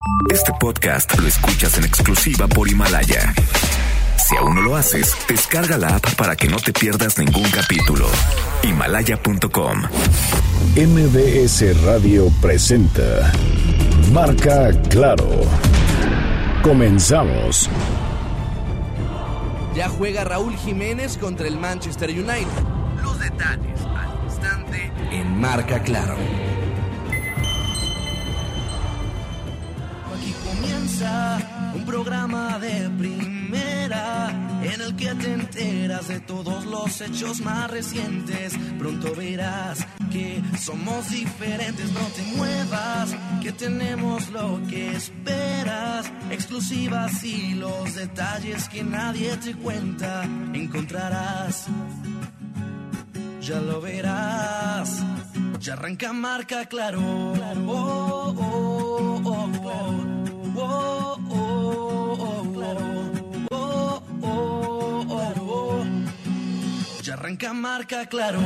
Este podcast lo escuchas en exclusiva por Himalaya. Si aún no lo haces, descarga la app para que no te pierdas ningún capítulo. Himalaya.com. MBS Radio presenta Marca Claro. Comenzamos. Ya juega Raúl Jiménez contra el Manchester United. Los detalles al instante en Marca Claro. Aquí comienza un programa de primera en el que te enteras de todos los hechos más recientes. Pronto verás que somos diferentes, no te muevas, que tenemos lo que esperas. Exclusivas y los detalles que nadie te cuenta encontrarás. Ya lo verás, ya arranca Marca Claro. Oh, oh, oh, oh, oh, oh, oh, oh, oh, oh, oh. Ya arranca Marca Claro.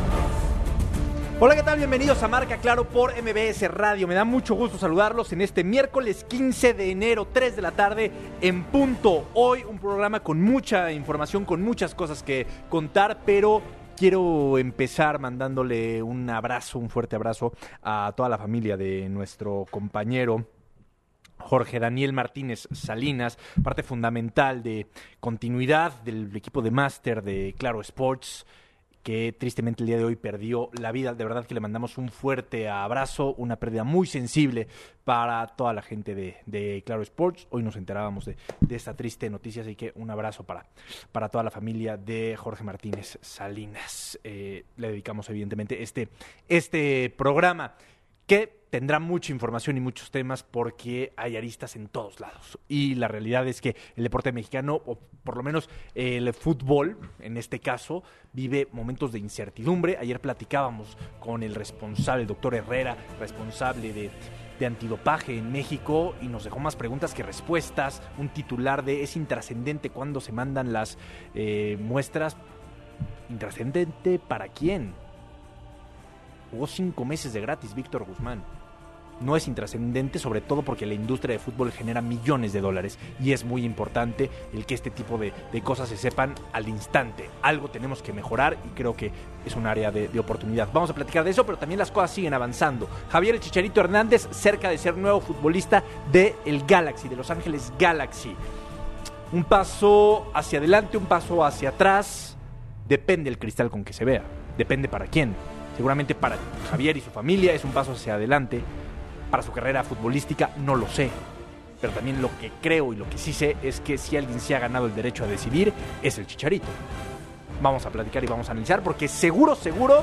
Hola, ¿qué tal? Bienvenidos a Marca Claro por MBS Radio. Me da mucho gusto saludarlos en este miércoles 15 de enero, 3 de la tarde en punto. Hoy un programa con mucha información, con muchas cosas que contar, pero quiero empezar mandándole un abrazo, un fuerte abrazo a toda la familia de nuestro compañero Jorge Daniel Martínez Salinas, parte fundamental de continuidad del equipo de máster de Claro Sports, que tristemente el día de hoy perdió la vida. De verdad que le mandamos un fuerte abrazo, una pérdida muy sensible para toda la gente de Claro Sports. Hoy nos enterábamos de esta triste noticia, así que un abrazo para toda la familia de Jorge Martínez Salinas. Le dedicamos evidentemente este programa, que tendrá mucha información y muchos temas porque hay aristas en todos lados. Y la realidad es que el deporte mexicano, o por lo menos el fútbol, en este caso, vive momentos de incertidumbre. Ayer platicábamos con el responsable, el doctor Herrera, responsable de antidopaje en México, y nos dejó más preguntas que respuestas. Un titular de ¿es intrascendente cuando se mandan las muestras? ¿Intrascendente para quién? Jugó 5 meses de gratis Víctor Guzmán. No es intrascendente, sobre todo porque la industria de fútbol genera millones de dólares y es muy importante el que este tipo de cosas se sepan al instante. Algo tenemos que mejorar y creo que es un área de oportunidad. Vamos a platicar de eso, pero también las cosas siguen avanzando. Javier El Chicharito Hernández, cerca de ser nuevo futbolista del Galaxy, de Los Ángeles Galaxy. Un paso hacia adelante, un paso hacia atrás. Depende el cristal con que se vea. Depende para quién. Seguramente para Javier y su familia es un paso hacia adelante. Para su carrera futbolística no lo sé. Pero también lo que creo y lo que sí sé es que si alguien se ha ganado el derecho a decidir es el Chicharito. Vamos a platicar y vamos a analizar porque seguro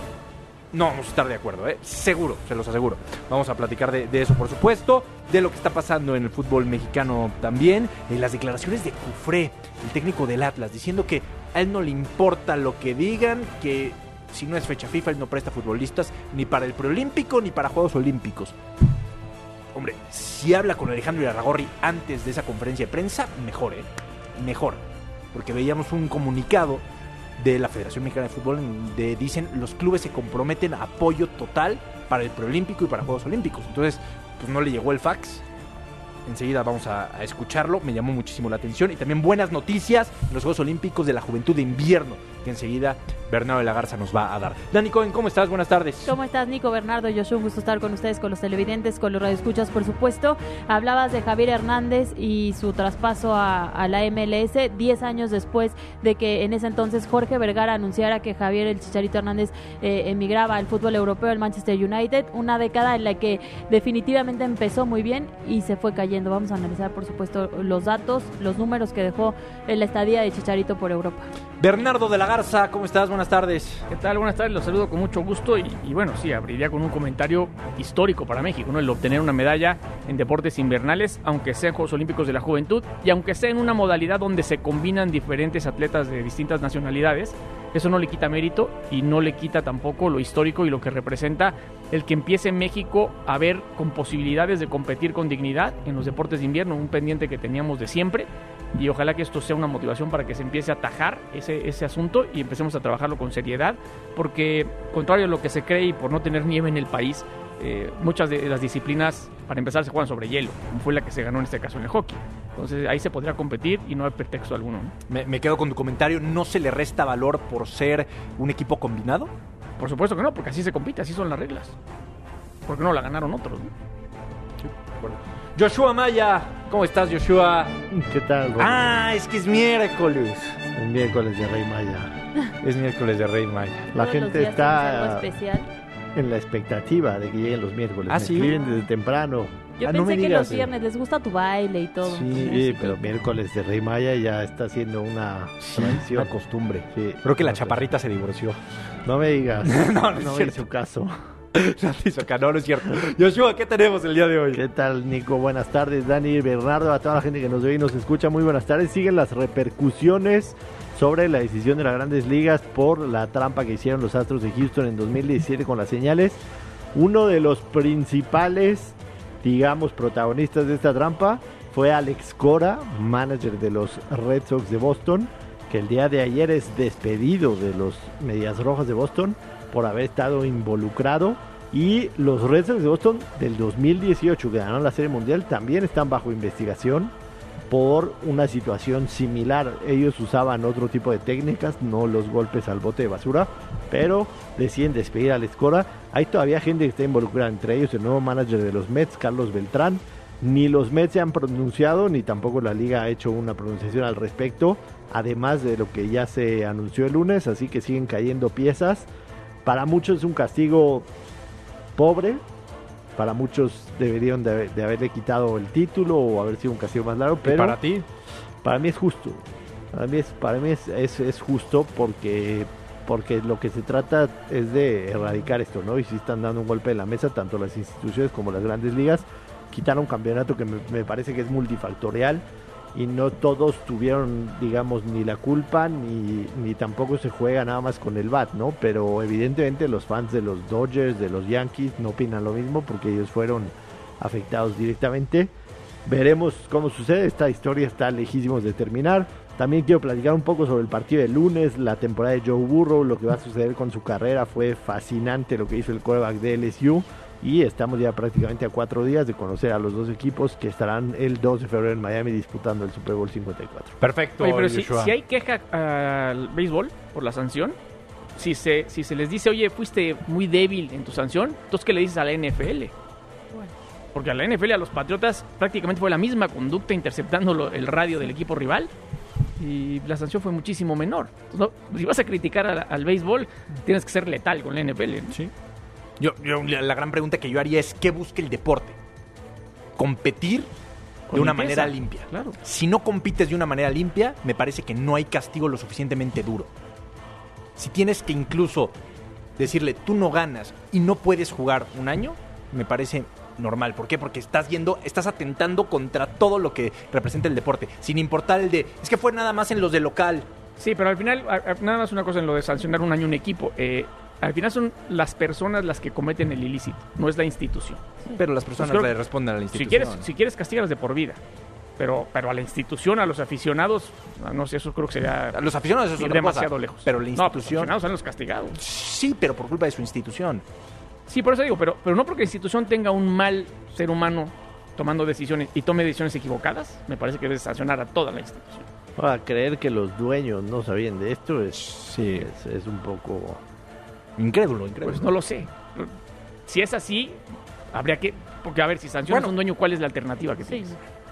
no vamos a estar de acuerdo, seguro, se los aseguro. Vamos a platicar de eso, por supuesto, de lo que está pasando en el fútbol mexicano también, las declaraciones de Cufré, el técnico del Atlas, diciendo que a él no le importa lo que digan, que si no es fecha FIFA, él no presta futbolistas ni para el preolímpico ni para Juegos Olímpicos. Hombre, si habla con Alejandro Irarrágorri antes de esa conferencia de prensa, mejor, mejor. Porque veíamos un comunicado de la Federación Mexicana de Fútbol donde dicen los clubes se comprometen a apoyo total para el preolímpico y para Juegos Olímpicos. Entonces, pues no le llegó el fax. Enseguida vamos a escucharlo, me llamó muchísimo la atención. Y también buenas noticias en los Juegos Olímpicos de la Juventud de Invierno, que enseguida Bernardo de la Garza nos va a dar. Dani Cohen, ¿cómo estás? Buenas tardes. ¿Cómo estás, Nico, Bernardo? Joshua, un gusto estar con ustedes, con los televidentes, con los radioescuchas, por supuesto. Hablabas de Javier Hernández y su traspaso a la MLS 10 años después de que en ese entonces Jorge Vergara anunciara que Javier El Chicharito Hernández emigraba al fútbol europeo, al Manchester United. Una década en la que definitivamente empezó muy bien y se fue cayendo. Vamos a analizar, por supuesto, los datos, los números que dejó en la estadía de Chicharito por Europa. Bernardo de la Garza, ¿cómo estás? Buenas tardes. ¿Qué tal? Buenas tardes, los saludo con mucho gusto y bueno, sí, abriría con un comentario histórico para México, ¿no? El obtener una medalla en deportes invernales, aunque sea en Juegos Olímpicos de la Juventud y aunque sea en una modalidad donde se combinan diferentes atletas de distintas nacionalidades. Eso no le quita mérito y no le quita tampoco lo histórico y lo que representa el que empiece México a ver con posibilidades de competir con dignidad en los deportes de invierno, un pendiente que teníamos de siempre, y ojalá que esto sea una motivación para que se empiece a atajar ese asunto y empecemos a trabajarlo con seriedad, porque contrario a lo que se cree y por no tener nieve en el país, muchas de las disciplinas, para empezar, se juegan sobre hielo, como fue la que se ganó en este caso en el hockey. Entonces ahí se podría competir y no hay pretexto alguno, ¿no? Me quedo con tu comentario. ¿No se le resta valor por ser un equipo combinado? Por supuesto que no, porque así se compite, así son las reglas. Porque no la ganaron otros, ¿no? Joshua Maya, ¿cómo estás, Joshua? ¿Qué tal, Rob? Es que es miércoles. El miércoles de Rey Maya. Es miércoles de Rey Maya. La Todos los gente días está hacemos algo especial. en la expectativa de que lleguen los miércoles. Me ¿Sí? escriben desde temprano. Yo no pensé me que digas, los viernes les gusta tu baile y todo. Sí, pero miércoles de Rey Maya ya está siendo una tradición. Una costumbre. Sí. Creo que la chaparrita se divorció. No me digas. No es me cierto. hizo caso. No es cierto. Joshua, ¿qué tenemos el día de hoy? ¿Qué tal, Nico? Buenas tardes, Dani, Bernardo, a toda la gente que nos ve y nos escucha. Muy buenas tardes. Siguen las repercusiones sobre la decisión de las Grandes Ligas por la trampa que hicieron los Astros de Houston en 2017 con las señales. Uno de los principales, digamos, protagonistas de esta trampa fue Alex Cora, manager de los Red Sox de Boston, que el día de ayer es despedido de los Medias Rojas de Boston por haber estado involucrado. Y los Red Sox de Boston del 2018, que ganaron la Serie Mundial, también están bajo investigación por una situación similar. Ellos usaban otro tipo de técnicas, no los golpes al bote de basura, pero deciden despedir a Alex Cora. Hay todavía gente que está involucrada, entre ellos el nuevo manager de los Mets, Carlos Beltrán. Ni los Mets se han pronunciado, ni tampoco la liga ha hecho una pronunciación al respecto, además de lo que ya se anunció el lunes, así que siguen cayendo piezas. Para muchos es un castigo pobre, para muchos deberían de haberle quitado el título o haber sido un castigo más largo, pero ¿Para ti? para mí es justo. Para mí es justo porque lo que se trata es de erradicar esto, ¿no? Y si están dando un golpe en la mesa, tanto las instituciones como las Grandes Ligas, quitar un campeonato que me parece que es multifactorial y no todos tuvieron, digamos, ni la culpa ni tampoco se juega nada más con el bat, ¿no? Pero evidentemente los fans de los Dodgers, de los Yankees, no opinan lo mismo porque ellos fueron afectados directamente. Veremos cómo sucede. Esta historia está lejísimos de terminar. También quiero platicar un poco sobre el partido de lunes, la temporada de Joe Burrow, lo que va a suceder con su carrera. Fue fascinante lo que hizo el quarterback de LSU. Y estamos ya prácticamente a 4 días de conocer a los dos equipos que estarán el 2 de febrero en Miami disputando el Super Bowl 54. Perfecto. Oye, pero Joshua. si hay queja al béisbol por la sanción, si se les dice, oye, fuiste muy débil en tu sanción, entonces ¿qué le dices a la NFL? Porque a la NFL, a los Patriotas, prácticamente fue la misma conducta interceptando el radio del equipo rival y la sanción fue muchísimo menor. Entonces, si vas a criticar al béisbol, tienes que ser letal con la NFL, ¿no? Sí. La gran pregunta que yo haría es ¿qué busca el deporte? Competir Con de una limpieza. manera limpia. Claro. Si no compites de una manera limpia, me parece que no hay castigo lo suficientemente duro. Si tienes que incluso decirle, tú no ganas y no puedes jugar un año, me parece normal. ¿Por qué? Porque estás atentando contra todo lo que representa el deporte, sin importar es que fue nada más en los de local. Sí, pero al final, nada más una cosa en lo de sancionar un año un equipo. Al final son las personas las que cometen el ilícito, no es la institución. Pero las personas Pues creo- le responden a la institución. Si quieres castigarlas de por vida. Pero a la institución, a los aficionados, no sé, eso creo que sería A los aficionados eso es ir otra demasiado cosa, lejos. pero la No, pues, los institución... aficionados son los castigados. Sí, pero por culpa de su institución. Sí, por eso digo, pero no porque la institución tenga un mal ser humano tomando decisiones y tome decisiones equivocadas, me parece que debe sancionar a toda la institución. Ahora, creer que los dueños no sabían de esto es un poco... Incrédulo. Pues no lo sé. Si es así, habría que... Porque, a ver, si sancionas a un dueño, ¿cuál es la alternativa que Sí. tienes?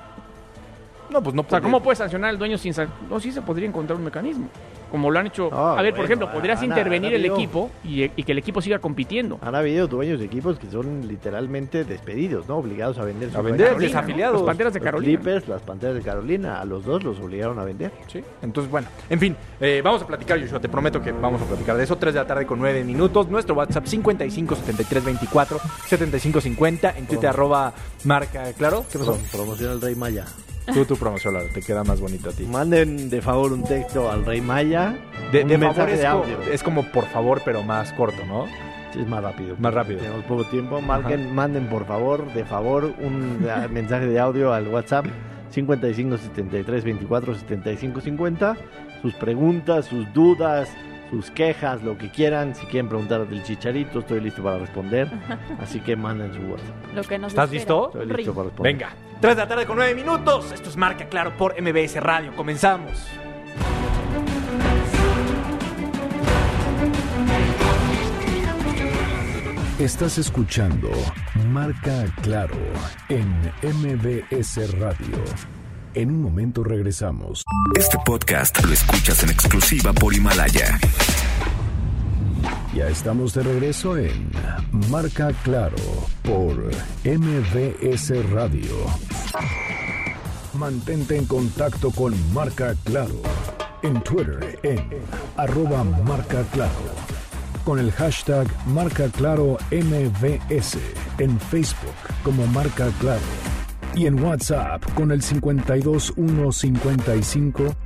No, pues no O sea, ¿cómo puedes sancionar al dueño sin No, sí se podría encontrar un mecanismo. Como lo han hecho... Ah, a ver, por bueno, ejemplo, podrías han intervenir el habido- equipo y que el equipo siga compitiendo. Han habido dueños de equipos que son literalmente despedidos, ¿no? Obligados a vender. su vender, franquicia. desafiliados. Los Panteras de Los Carolina. Clippers, las Panteras de Carolina, a los dos los obligaron a vender. Sí, entonces bueno, en fin, vamos a platicar, Joshua, te prometo que vamos a platicar de eso, 3 de la tarde con 9 minutos, nuestro WhatsApp 55 73 24 75 50, en Twitter @marca, claro, ¿qué pasó? Promociona al Rey Maya. Tú promociona, te queda más bonito a ti. Manden de favor un texto al Rey Maya. De un favor mensaje de audio. es como por favor, pero más corto, ¿no? Sí, es más rápido. Más rápido. Tenemos poco tiempo. Manden por favor, de favor, un mensaje de audio al WhatsApp 55 73 24 75 50. Sus preguntas, sus dudas, sus quejas, lo que quieran. Si quieren preguntar del Chicharito, estoy listo para responder. Así que manden su WhatsApp. Lo que nos ¿Estás espera. listo? Estoy listo para responder. Venga, 3 de la tarde con 9 minutos. Esto es Marca Claro por MBS Radio. Comenzamos. Estás escuchando Marca Claro en MBS Radio. En un momento regresamos. Este podcast lo escuchas en exclusiva por Himalaya. Ya estamos de regreso en Marca Claro por MBS Radio. Mantente en contacto con Marca Claro en Twitter en @marcaclaro. Con el hashtag Marca Claro MBS, en Facebook como Marca Claro y en WhatsApp con el 52155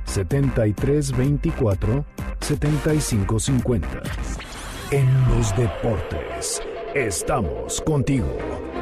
7324 7550. En los deportes, estamos contigo.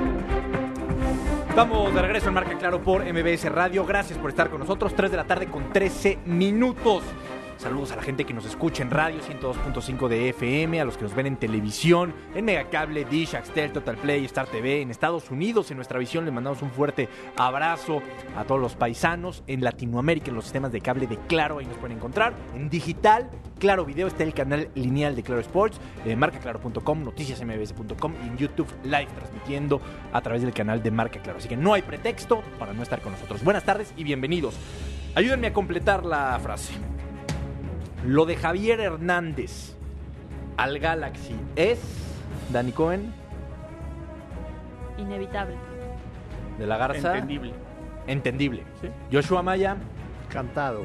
Estamos de regreso en Marca Claro por MBS Radio. Gracias por estar con nosotros. 3 de la tarde con 13 minutos. Saludos a la gente que nos escucha en radio 102.5 de FM, a los que nos ven en televisión, en Megacable, Dish, Axtel, Total Play, Star TV, en Estados Unidos, en Nuestra Visión. Les mandamos un fuerte abrazo a todos los paisanos en Latinoamérica, en los sistemas de cable de Claro, ahí nos pueden encontrar. En digital, Claro Video, está el canal lineal de Claro Sports, marcaclaro.com, noticiasmbs.com y en YouTube Live, transmitiendo a través del canal de Marca Claro. Así que no hay pretexto para no estar con nosotros. Buenas tardes y bienvenidos. Ayúdenme a completar la frase. Lo de Javier Hernández al Galaxy es, Dani Cohen, Inevitable. de la Garza, entendible. Sí. Joshua Maya, Cantado.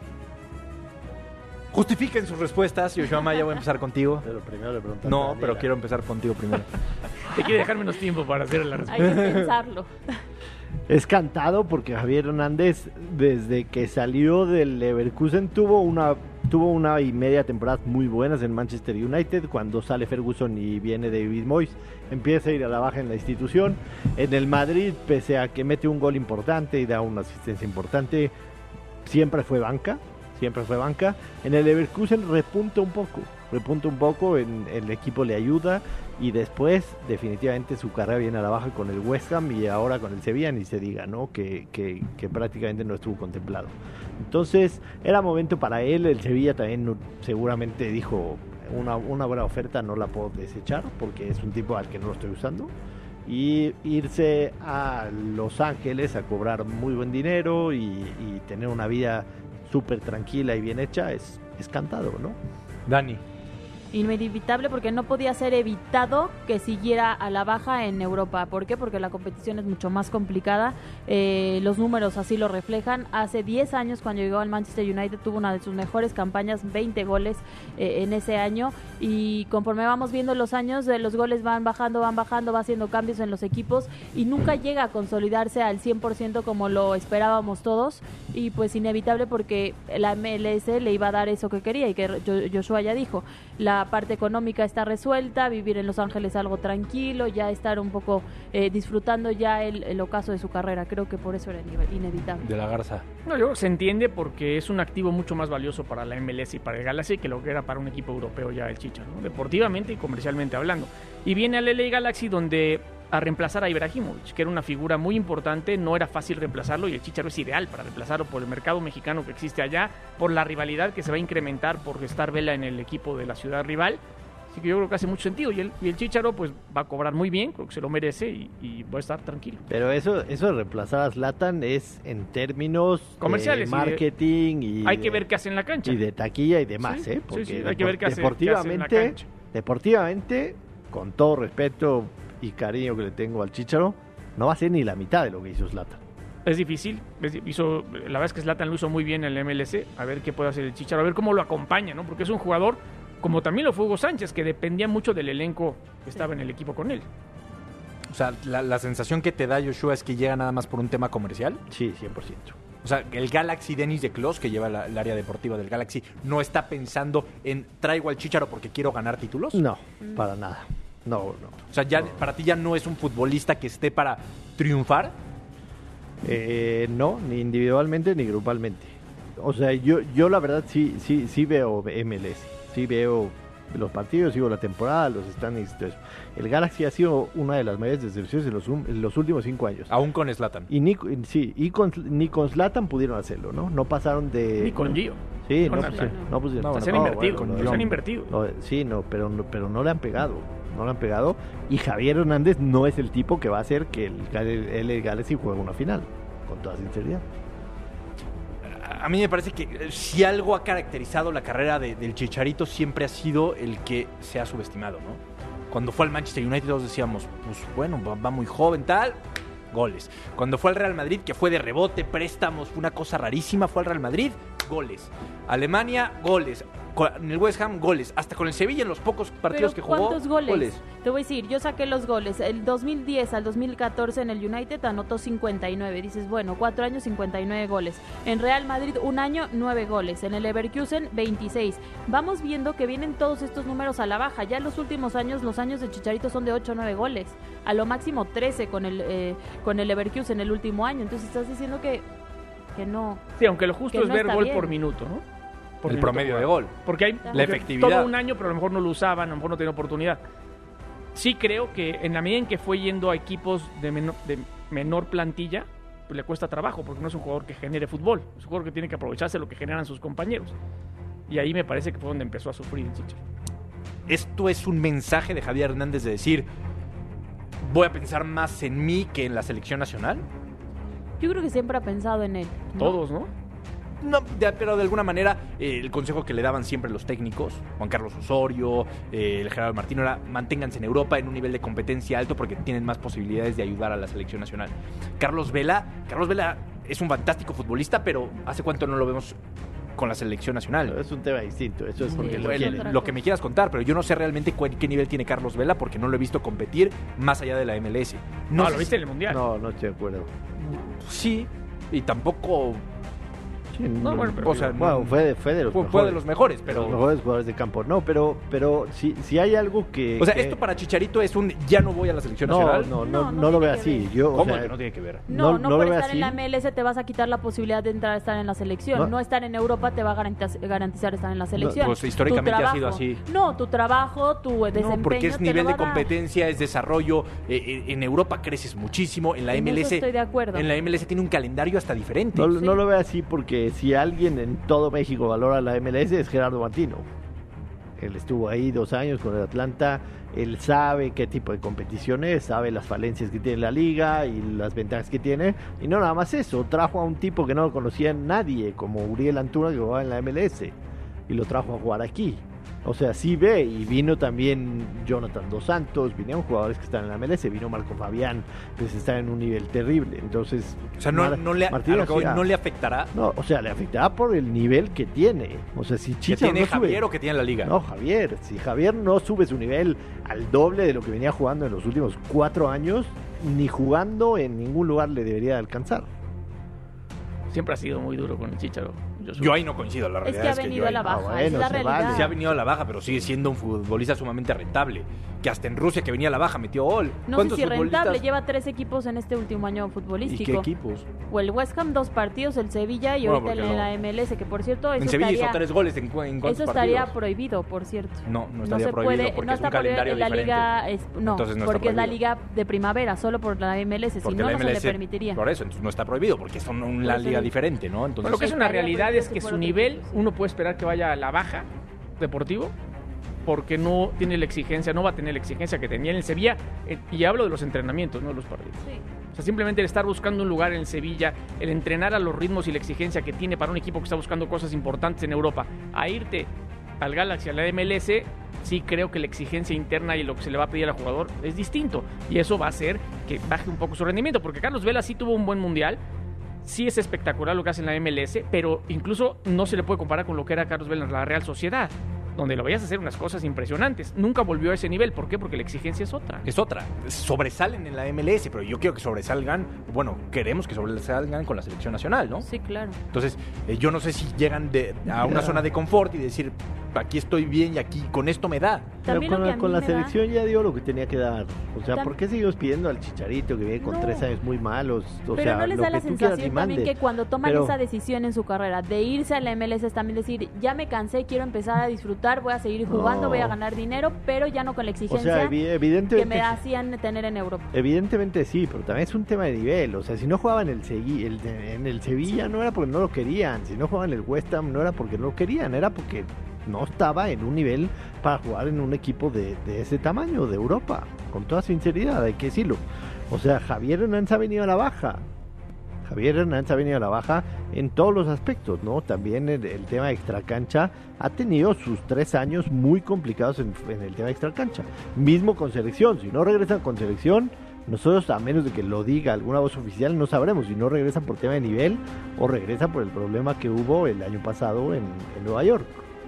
justifiquen sus respuestas. Joshua Maya, voy a empezar contigo. Pero primero le preguntan. No, pero quiero empezar contigo primero. Te quiere dejar menos tiempo para hacer la Hay respuesta. que pensarlo. Es cantado porque Javier Hernández, desde que salió del Leverkusen, tuvo una y media temporada muy buenas en Manchester United. Cuando sale Ferguson y viene David Moyes, empieza a ir a la baja en la institución. En el Madrid, pese a que mete un gol importante y da una asistencia importante, siempre fue banca. En el Leverkusen repunta un poco, el equipo le ayuda y después definitivamente su carrera viene a la baja con el West Ham y ahora con el Sevilla, ni se diga, ¿no? Que prácticamente no estuvo contemplado. Entonces era momento para él. El Sevilla también seguramente dijo una buena oferta, no la puedo desechar porque es un tipo al que no lo estoy usando. Y irse a Los Ángeles a cobrar muy buen dinero y tener una vida súper tranquila y bien hecha es cantado, ¿no? Dani. Inevitable porque no podía ser evitado que siguiera a la baja en Europa. ¿Por qué? Porque la competición es mucho más complicada. Los números así lo reflejan. Hace 10 años, cuando llegó al Manchester United, tuvo una de sus mejores campañas, 20 goles en ese año. Y conforme vamos viendo los años, los goles van bajando, va haciendo cambios en los equipos y nunca llega a consolidarse al 100% como lo esperábamos todos. Y pues inevitable porque la MLS le iba a dar eso que quería y que Joshua ya dijo. La parte económica está resuelta, vivir en Los Ángeles algo tranquilo, ya estar un poco disfrutando ya el ocaso de su carrera. Creo que por eso era inevitable. De la Garza. No, yo creo que se entiende porque es un activo mucho más valioso para la MLS y para el Galaxy que lo que era para un equipo europeo ya el Chicharo, ¿no? Deportivamente y comercialmente hablando. Y viene al LA Galaxy donde a reemplazar a Ibrahimovic, que era una figura muy importante, no era fácil reemplazarlo y el Chicharo es ideal para reemplazarlo por el mercado mexicano que existe allá, por la rivalidad que se va a incrementar por estar Vela en el equipo de la ciudad rival. Así que yo creo que hace mucho sentido y el Chicharo pues va a cobrar muy bien, creo que se lo merece y va a estar tranquilo. Pero eso de reemplazar a Zlatan es en términos comerciales, marketing y hay que ver qué hace en la cancha y de taquilla y demás, sí, porque sí, hay que ver qué hace en la cancha. Deportivamente, con todo respeto y cariño que le tengo al Chicharo, no va a ser ni la mitad de lo que hizo Zlatan. Es difícil, la verdad es que Zlatan lo hizo muy bien en el MLC, a ver qué puede hacer el Chicharo, a ver cómo lo acompaña, ¿no? Porque es un jugador, como también lo fue Hugo Sánchez, que dependía mucho del elenco que estaba en el equipo con él. O sea, la sensación que te da Joshua es que llega nada más por un tema comercial. Sí, 100%. O sea, el Galaxy, Denis de Clos, que lleva el área deportiva del Galaxy, ¿no está pensando en traigo al Chicharo porque quiero ganar títulos? No, para nada. No. O sea, para ti ya no es un futbolista que esté para triunfar. No, ni individualmente ni grupalmente. O sea, yo la verdad sí veo MLS. sí veo los partidos, sigo la temporada, los standings y todo eso. El Galaxy ha sido una de las mayores decepciones en los últimos 5 años. Aún con Zlatan. Y ni con Zlatan pudieron hacerlo, ¿no? No pasaron de... Ni con Gio. Sí, Con no Zlatan. pusieron. Se han invertido. Bueno, Se han invertido. sí, pero no le han pegado. No le han pegado. Y Javier Hernández no es el tipo que va a hacer que el Galaxy juegue una final, con toda sinceridad. A mí me parece que si algo ha caracterizado la carrera del Chicharito siempre ha sido el que se ha subestimado, ¿no? Cuando fue al Manchester United todos decíamos, pues bueno, va muy joven, tal, goles. Cuando fue al Real Madrid, que fue de rebote, préstamos, fue una cosa rarísima, fue al Real Madrid, goles. Alemania, goles. En el West Ham, goles. Hasta con el Sevilla, en los pocos partidos que jugó, ¿cuántos goles? Te voy a decir, yo saqué los goles. El 2010 al 2014 en el United anotó 59. Dices, bueno, 4 años, 59 goles. En Real Madrid, 1 año, 9 goles. En el Leverkusen, 26. Vamos viendo que vienen todos estos números a la baja. Ya en los últimos años, los años de Chicharito son de 8 o 9 goles. A lo máximo 13 con el Leverkusen el último año. Entonces estás diciendo que no. Sí, aunque lo justo que es no ver está gol bien. por minuto, ¿no? Por el minuto promedio jugado. de gol. Porque hay La efectividad. todo un año, pero a lo mejor no lo usaban, a lo mejor no tenían oportunidad. Sí creo que en la medida en que fue yendo a equipos de menor plantilla, pues le cuesta trabajo, porque no es un jugador que genere fútbol, es un jugador que tiene que aprovecharse lo que generan sus compañeros. Y ahí me parece que fue donde empezó a sufrir el Chicharo. Esto es un mensaje de Javier Hernández de decir, voy a pensar más en mí que en la selección nacional. Yo creo que siempre ha pensado en él, ¿no? Todos, ¿no? No, pero de alguna manera el consejo que le daban siempre los técnicos, Juan Carlos Osorio, el Gerardo Martino, era manténganse en Europa en un nivel de competencia alto porque tienen más posibilidades de ayudar a la selección nacional. Carlos Vela es un fantástico futbolista, pero ¿hace cuánto no lo vemos con la selección nacional? Es un tema distinto, eso es porque Sí, lo es quieren. otra Lo que me quieras contar, pero yo no sé realmente qué nivel tiene Carlos Vela porque no lo he visto competir más allá de la MLS. No, sé lo viste en el Mundial. No estoy de acuerdo. Sí, y tampoco... Sí, No, bueno, pero o sea, bueno, fue de los mejores. fue de los mejores, pero... Los mejores jugadores de campo. No, pero si hay algo que... O sea, que- esto para Chicharito es un ya no voy a la selección No, nacional. no No lo tiene veo que así. ver. Yo, o ¿Cómo sea, que no tiene que ver? No, no por lo veo estar en la así. MLS te vas a quitar la posibilidad de entrar a estar en la selección. No estar en Europa te va a garantizar estar en la selección. pues históricamente Tu ha sido trabajo- así. No, tu trabajo, tu desempeño No, porque es te nivel lo de va a dar. competencia, es desarrollo. En Europa creces muchísimo. En la En eso MLS. estoy de acuerdo. En la MLS tiene un calendario hasta diferente. no lo veo así porque si alguien en todo México valora la MLS es Gerardo Martino. Él estuvo ahí 2 años con el Atlanta. Él sabe qué tipo de competición es, sabe las falencias que tiene la liga y las ventajas que tiene. Y no nada más eso, trajo a un tipo que no lo conocía nadie, como Uriel Antuna, que jugaba en la MLS. Y lo trajo a jugar aquí. O sea, sí ve, y vino también Jonathan Dos Santos, vinieron jugadores que están en la MLS, vino Marco Fabián, pues está en un nivel terrible. Entonces, O sea, no le, a Martín lo que voy, García- no le afectará no, o sea, le afectará por el nivel que tiene. O sea, si que Chicharo tiene no sube, Javier o que tiene la liga. no, Javier, si Javier no sube su nivel al doble de lo que venía jugando en los últimos 4 años, ni jugando en ningún lugar le debería de alcanzar. Siempre ha sido muy duro con el Chicharo. Yo ahí no coincido, la Es realidad que ha es que venido yo a ahí la no. baja, bueno, es la se realidad. vale. Se ha venido a la baja, pero sigue siendo un futbolista sumamente rentable. Que hasta en Rusia, que venía a la baja, metió gol. No sé ¿Cuántos si rentable, futbolistas? lleva 3 equipos en este último año ¿Y futbolístico. qué equipos? O el West Ham 2 partidos, el Sevilla y Bueno, ahorita porque en no. la MLS, que por cierto eso En Sevilla hizo estaría, 3 goles en cuántos eso estaría partidos. prohibido, por cierto. No estaría se prohibido puede, porque no es un está prohibido calendario en la diferente. liga, no, Entonces no está porque es la prohibido. liga de primavera, solo por la MLS, si Porque no, la no se le MLS permitiría. Por eso, entonces no está prohibido, porque son una Por eso liga digo. diferente, ¿no? Entonces, Bueno, lo que es una estaría realidad prohibido es que si su fuera otro nivel, equipo, sí. uno puede esperar que vaya a la baja deportivo, porque no tiene la exigencia, no va a tener la exigencia que tenía en el Sevilla, y hablo de los entrenamientos, no de los partidos. Sí. O sea, simplemente el estar buscando un lugar en el Sevilla, el entrenar a los ritmos y la exigencia que tiene para un equipo que está buscando cosas importantes en Europa, a irte al Galaxy, a la MLS, sí creo que la exigencia interna y lo que se le va a pedir al jugador es distinto. Y eso va a hacer que baje un poco su rendimiento, porque Carlos Vela sí tuvo un buen mundial, sí es espectacular lo que hace en la MLS, pero incluso no se le puede comparar con lo que era Carlos Vela en la Real Sociedad, donde lo veías hacer unas cosas impresionantes. Nunca volvió a ese nivel. ¿Por qué? Porque la exigencia es otra. es otra. Sobresalen en la MLS, pero yo quiero que sobresalgan, bueno, queremos que sobresalgan con la selección nacional, ¿no? Sí, claro. Entonces, yo no sé si llegan a una zona de confort y decir, aquí estoy bien y aquí con esto me da. También lo que a mí con la me da- selección ya dio lo que tenía que dar. O sea, Tam- ¿por qué seguimos pidiendo al Chicharito que viene con No. 3 años muy malos? O Pero sea, no les lo da la que tú quieras y sensación también mande. que cuando toman Pero- esa decisión en su carrera de irse a la MLS es también decir, ya me cansé, quiero empezar a disfrutar, voy a seguir jugando, No. voy a ganar dinero, pero ya no con la O exigencia sea, que evidentemente, me hacían tener en Europa. evidentemente sí, pero también es un tema de nivel. O sea, si no jugaban en el Sevilla no era porque no lo querían. Si no jugaban en el West Ham no era porque no lo querían, era porque no estaba en un nivel para jugar en un equipo de ese tamaño, de Europa. Con toda sinceridad, hay que decirlo. O sea, Javier Hernández ha venido a la baja. Javier Hernández ha venido a la baja en todos los aspectos, ¿no? También el tema extracancha ha tenido sus 3 años muy complicados en el tema extracancha. Mismo con selección, si no regresan con selección, nosotros, a menos de que lo diga alguna voz oficial, no sabremos si no regresan por tema de nivel o regresan por el problema que hubo el año pasado en Nueva York.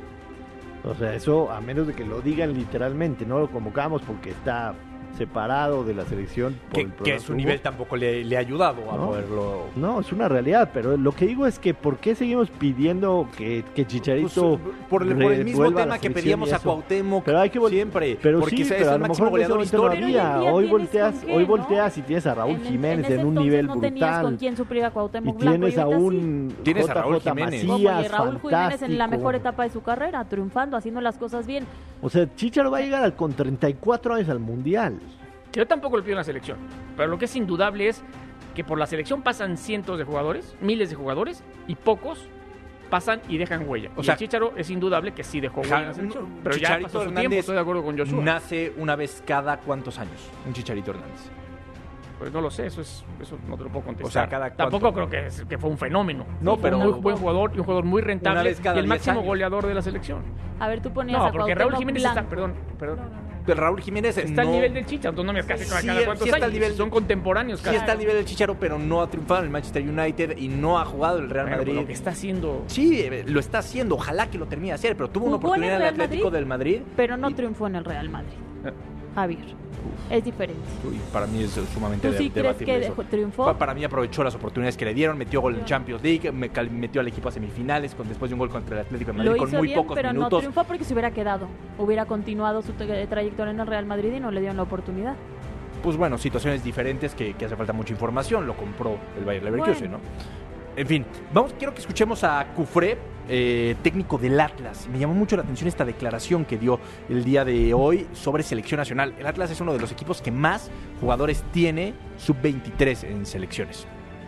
O sea, eso a menos de que lo digan literalmente, no lo convocamos porque está separado de la selección por el Que problema su hubo. nivel tampoco le ha ayudado a ¿No? poderlo... No, es una realidad, pero lo que digo es que ¿por qué seguimos pidiendo que Chicharito Pues, por el mismo vuelva a la tema que selección pedíamos y a eso? Cuauhtémoc Pero hay que siempre, pero porque sí, es pero a el lo máximo mejor en ese goleador momento no histórico. Pero había. hoy en día Hoy tienes con qué, hoy ¿no? volteas y tienes a Raúl Jiménez ese en un entonces nivel no tenías con brutal. quién suplir a Y Cuauhtémoc Blanco. tienes a ahorita sí. un Tienes a Raúl JJ Jiménez. Como Macías, y Raúl Jiménez en la fantástico. mejor etapa de su carrera, triunfando, haciendo las cosas bien. O sea, Chicharo va a llegar con 34 años al Mundial. Yo tampoco lo pido en la selección, pero lo que es indudable es que por la selección pasan cientos de jugadores, miles de jugadores, y pocos pasan y dejan huella. O O sea, sea, Chicharo es indudable que sí dejó huella en la selección, pero ya Chicharito pasó su Hernández tiempo, estoy de acuerdo con Joshua. nace una vez cada ¿cuántos años? Un Chicharito Hernández. Pues no lo sé, eso no te lo puedo contestar. O sea, ¿cada cuánto? Tampoco creo que fue un fenómeno. No, Fue pero- un muy buen jugador y un jugador muy Una rentable vez cada y el 10 máximo años. goleador de la selección. A ver, tú ponías No, a porque Cuauhtémoc Raúl Jiménez está, Blanco. perdón. Pero Raúl Jiménez Está no, al nivel del Chicharo, entonces no me casi Sí, cada cuántos sí está al años, nivel- son contemporáneos sí casi. está al nivel del Chicharo, pero no ha triunfado en el Manchester United y no ha jugado en el Real Bueno, Madrid. pero lo que está haciendo... Sí, lo está haciendo. Ojalá que lo termine de hacer, pero tuvo una Jugó en el oportunidad en el Real Atlético Madrid. del Madrid. Pero no triunfó en el Real Madrid. Javier, es diferente. Uy, para mí es sumamente ¿Tú sí crees debatible que eso. triunfó? Para mí aprovechó las oportunidades que le dieron, metió gol en Champions League, metió al equipo a semifinales después de un gol contra el Atlético de Madrid Lo con hizo muy bien, pocos pero no minutos. triunfó porque se hubiera quedado. Hubiera continuado su trayectoria en el Real Madrid y no le dieron la oportunidad. Pues bueno, situaciones diferentes que hace falta mucha información. Lo compró el Bayer Leverkusen, Bueno. ¿no? En fin, quiero que escuchemos a Cufré, técnico del Atlas. Me llamó mucho la atención esta declaración que dio el día de hoy sobre selección nacional. El Atlas es uno de los equipos que más jugadores tiene sub-23 en selecciones.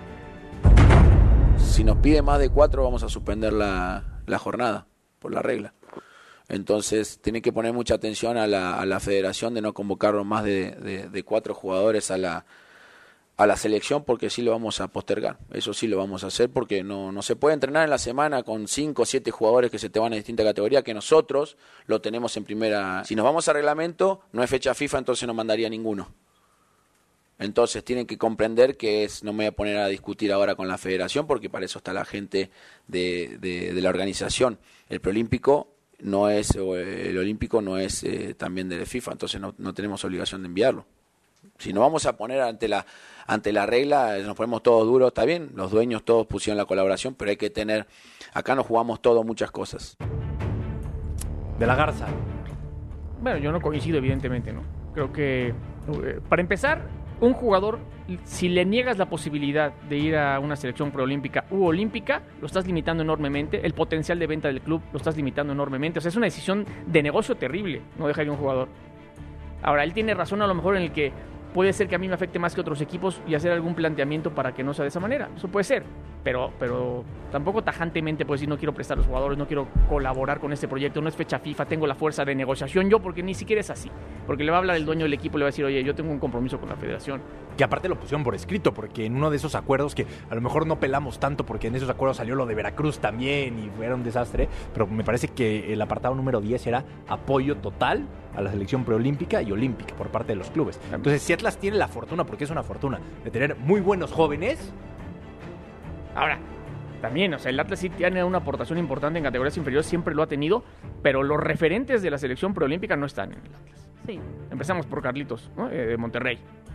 Si nos pide más de 4 vamos a suspender la jornada por la regla. Entonces tiene que poner mucha atención a la federación de no convocar más de 4 jugadores a la selección, porque sí lo vamos a postergar. Eso sí lo vamos a hacer, porque no se puede entrenar en la semana con 5 o 7 jugadores que se te van a distinta categoría, que nosotros lo tenemos en primera. Si nos vamos a reglamento, no es fecha FIFA, entonces no mandaría ninguno. Entonces tienen que comprender que no me voy a poner a discutir ahora con la federación, porque para eso está la gente de la organización. El preolímpico no es, o el olímpico no es también de FIFA, entonces no tenemos obligación de enviarlo. Si nos vamos a poner ante la regla, nos ponemos todos duros, está bien, los dueños todos pusieron la colaboración, pero hay que tener, acá nos jugamos todos muchas cosas. De la Garza. Bueno, yo no coincido, evidentemente, ¿no? Creo que, para empezar, un jugador, si le niegas la posibilidad de ir a una selección preolímpica u olímpica, lo estás limitando enormemente. El potencial de venta del club lo estás limitando enormemente. O sea, es una decisión de negocio terrible no dejar ir a un jugador. Ahora, él tiene razón a lo mejor en el que puede ser que a mí me afecte más que otros equipos y hacer algún planteamiento para que no sea de esa manera. Eso puede ser, pero tampoco tajantemente puedo decir no quiero prestar a los jugadores, no quiero colaborar con este proyecto, no es fecha FIFA, tengo la fuerza de negociación yo, porque ni siquiera es así. Porque le va a hablar el dueño del equipo y le va a decir, oye, yo tengo un compromiso con la federación. Que aparte lo pusieron por escrito, porque en uno de esos acuerdos que a lo mejor no pelamos tanto, porque en esos acuerdos salió lo de Veracruz también y era un desastre, pero me parece que el apartado número 10 era apoyo total a la selección preolímpica y olímpica por parte de los clubes. Entonces, si Atlas tiene la fortuna, porque es una fortuna, de tener muy buenos jóvenes. Ahora, también, o sea, el Atlas sí tiene una aportación importante en categorías inferiores, siempre lo ha tenido, pero los referentes de la selección preolímpica no están en el Atlas. Sí. Empezamos por Carlitos, ¿no? De Monterrey.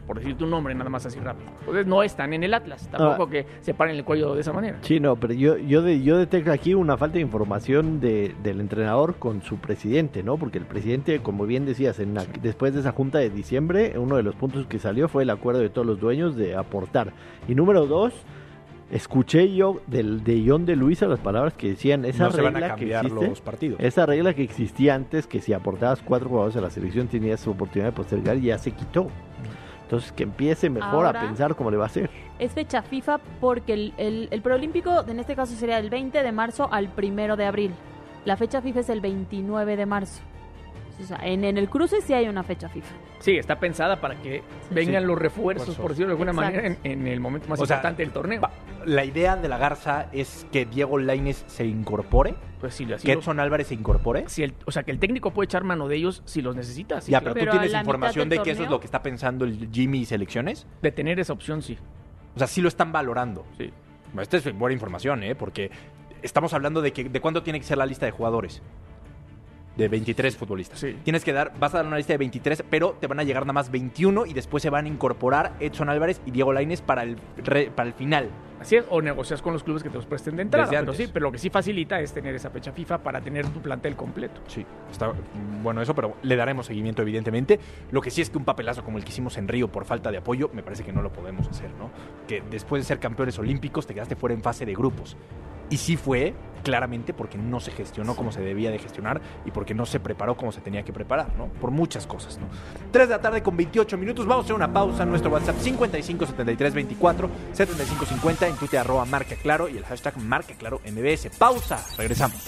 por decirte un nombre nada más así rápido. Entonces no están en el Atlas, tampoco que se paren el cuello de esa manera. Sí, no, pero yo detecto aquí una falta de información del entrenador con su presidente, ¿no? Porque el presidente, como bien decías, después de esa junta de diciembre, uno de los puntos que salió fue el acuerdo de todos los dueños de aportar. Y número 2, escuché yo de John de Luisa las palabras que decían esa no regla se van a cambiar que existe, los partidos. esa regla que existía antes, que si aportabas 4 jugadores a la selección tenías oportunidad de postergar, y ya se quitó. Entonces que empiece mejor Ahora, a pensar cómo le va a hacer. Es fecha FIFA porque el preolímpico en este caso sería del 20 de marzo al 1 de abril. La fecha FIFA es el 29 de marzo. O sea, en el cruce sí hay una fecha FIFA. Sí, está pensada para que vengan los refuerzos, por decirlo de alguna manera, en el momento más importante del torneo. La idea de la Garza es que Diego Lainez se incorpore, Pues sí, así que Edson Álvarez se incorpore. o sea, que el técnico puede echar mano de ellos si los necesita. Sí, Ya, claro. pero tú Pero a tienes la información mitad de que del eso es torneo. lo que está pensando el Jimmy y selecciones. De tener esa opción, sí. O sea, sí lo están valorando. Sí. Bueno, esta es buena información, porque estamos hablando de cuándo tiene que ser la lista de jugadores. De 23 futbolistas. Sí. Vas a dar una lista de 23, pero te van a llegar nada más 21 y después se van a incorporar Edson Álvarez y Diego Lainez para el final. Así es, o negocias con los clubes que te los presten de entrada. Desde Pero antes. sí, pero lo que sí facilita es tener esa fecha FIFA para tener tu plantel completo. Sí, está bueno eso, pero le daremos seguimiento evidentemente. Lo que sí es que un papelazo como el que hicimos en Río por falta de apoyo, me parece que no lo podemos hacer, ¿no? Que después de ser campeones olímpicos te quedaste fuera en fase de grupos. Y sí fue claramente porque no se gestionó como se debía de gestionar y porque no se preparó como se tenía que preparar, ¿no? Por muchas cosas, ¿no? 3 de la tarde con 28 minutos. Vamos a hacer una pausa en nuestro WhatsApp 55 73 24 75 50, en Twitter @Marca Claro y el hashtag Marca Claro MBS. Pausa, regresamos.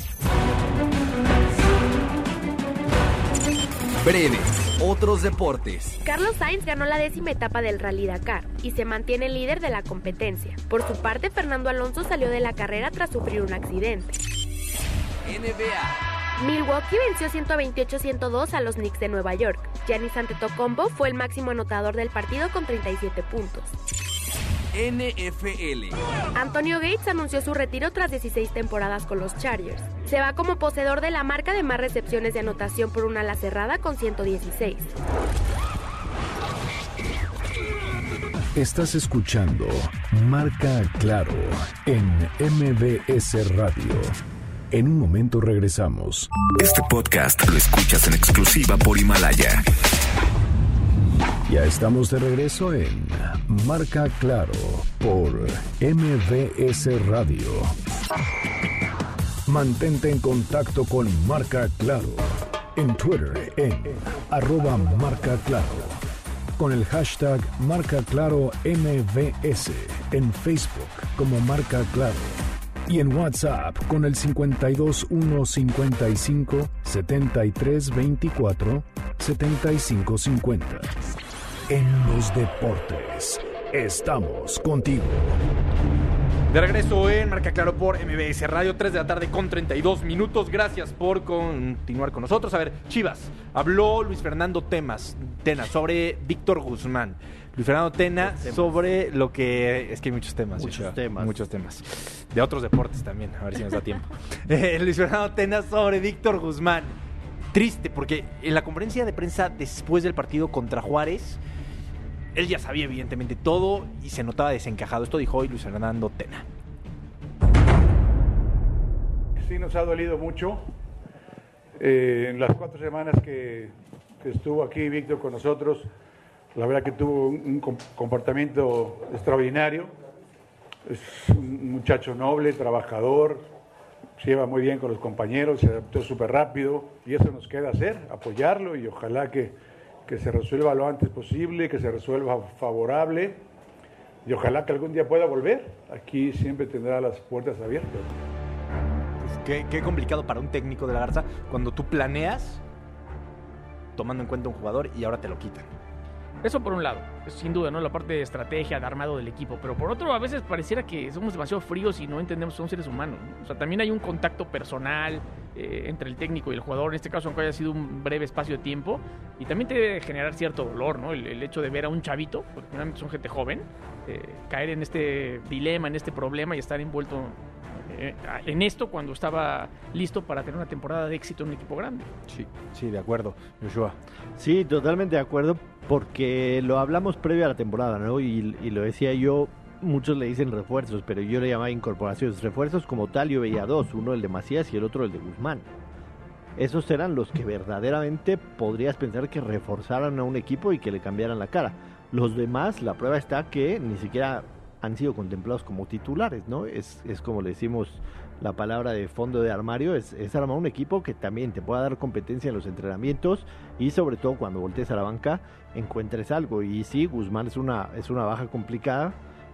Breves, otros deportes. Carlos Sainz ganó la 10ª etapa del Rally Dakar y se mantiene líder de la competencia. Por su parte, Fernando Alonso salió de la carrera tras sufrir un accidente. NBA. Milwaukee venció 128-102 a los Knicks de Nueva York. Giannis Antetokounmpo fue el máximo anotador del partido con 37 puntos. NFL. Antonio Gates anunció su retiro tras 16 temporadas con los Chargers. Se va como poseedor de la marca de más recepciones de anotación por una ala cerrada con 116. Estás escuchando Marca Claro en MBS Radio. En un momento regresamos. Este podcast lo escuchas en exclusiva por Himalaya. Ya estamos de regreso en Marca Claro por MBS Radio. Mantente en contacto con Marca Claro en Twitter en @marcaclaro, con el hashtag Marca Claro MBS, en Facebook como Marca Claro y en WhatsApp con el 52 155 73 24 75 50. En los deportes, estamos contigo. De regreso en Marca Claro por MBS Radio, 3 de la tarde con 32 minutos. Gracias por continuar con nosotros. A ver, Chivas, habló Luis Fernando Tena sobre Víctor Guzmán. Luis Fernando Tena sobre lo que... Es que hay muchos temas. Muchos temas. De otros deportes también, a ver si nos da tiempo. Luis Fernando Tena sobre Víctor Guzmán. Triste, porque en la conferencia de prensa después del partido contra Juárez, él ya sabía evidentemente todo y se notaba desencajado. Esto dijo hoy Luis Fernando Tena. Sí, nos ha dolido mucho. En las 4 semanas que estuvo aquí Víctor con nosotros, la verdad que tuvo un comportamiento extraordinario. Es un muchacho noble, trabajador, se lleva muy bien con los compañeros, se adaptó súper rápido y eso nos queda hacer, apoyarlo y ojalá que se resuelva lo antes posible, que se resuelva favorable y ojalá que algún día pueda volver. Aquí siempre tendrá las puertas abiertas. Pues qué complicado para un técnico de la Garza cuando tú planeas tomando en cuenta un jugador y ahora te lo quitan. Eso por un lado, sin duda, ¿no? La parte de estrategia, de armado del equipo. Pero por otro, a veces pareciera que somos demasiado fríos y no entendemos que son seres humanos, ¿no? O sea, también hay un contacto personal, entre el técnico y el jugador, en este caso aunque haya sido un breve espacio de tiempo, y también te debe generar cierto dolor, ¿no? El hecho de ver a un chavito, porque finalmente son gente joven, caer en este dilema, en este problema y estar envuelto en esto cuando estaba listo para tener una temporada de éxito en un equipo grande. Sí, de acuerdo, Joshua. Sí, totalmente de acuerdo, porque lo hablamos previo a la temporada, ¿no? Y lo decía yo, muchos le dicen refuerzos, pero yo le llamaba incorporaciones. Refuerzos como tal yo veía dos, uno el de Macías y el otro el de Guzmán. Esos eran los que verdaderamente podrías pensar que reforzaran a un equipo y que le cambiaran la cara. Los demás, la prueba está que ni siquiera han sido contemplados como titulares, ¿no? Es como le decimos la palabra de fondo de armario, es armar un equipo que también te pueda dar competencia en los entrenamientos y sobre todo cuando voltees a la banca encuentres algo. Y sí, Guzmán es una baja complicada.